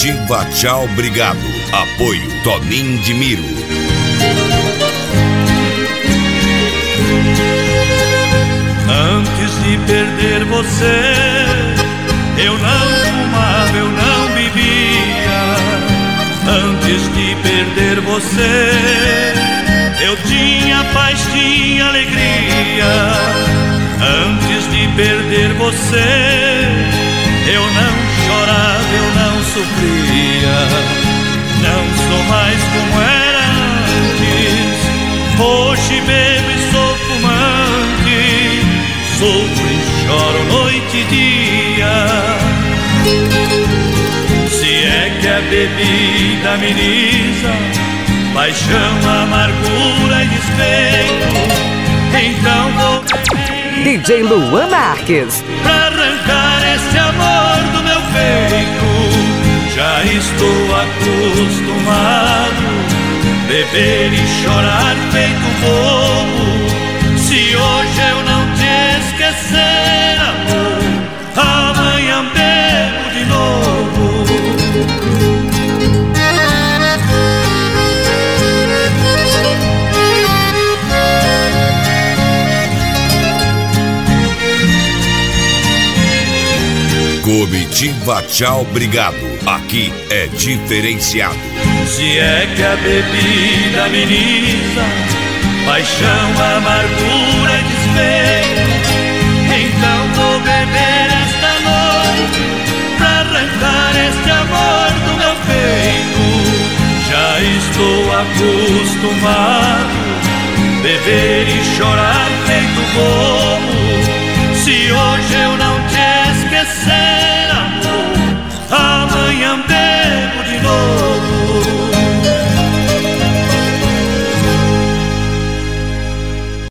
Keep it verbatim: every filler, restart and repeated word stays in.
Comitiva Tchau Obrigado. Apoio Toninho de Miro. Antes de perder você, eu não fumava, eu não bebia. Antes de perder você, eu tinha paz, tinha alegria. Antes de perder você, eu não chorava, eu não sofria. Não sou mais como era antes. Hoje bebo e sou fumante, sofro e choro noite e dia. Se é que a bebida ameniza paixão, amargura e despeito, então vou D J Luan Marques, pra arrancar esse amor do meu peito. Já estou acostumado beber e chorar feito bobo. Se hoje eu não te esquecer, amor, amanhã bebo de novo. Comitiva Tchau Obrigado. Aqui é diferenciado. Se é que a bebida ameniza paixão, amargura e despeito, então vou beber esta noite pra arrancar este amor do meu peito. Já estou acostumado beber e chorar feito bobo. Se hoje eu não te esquecer,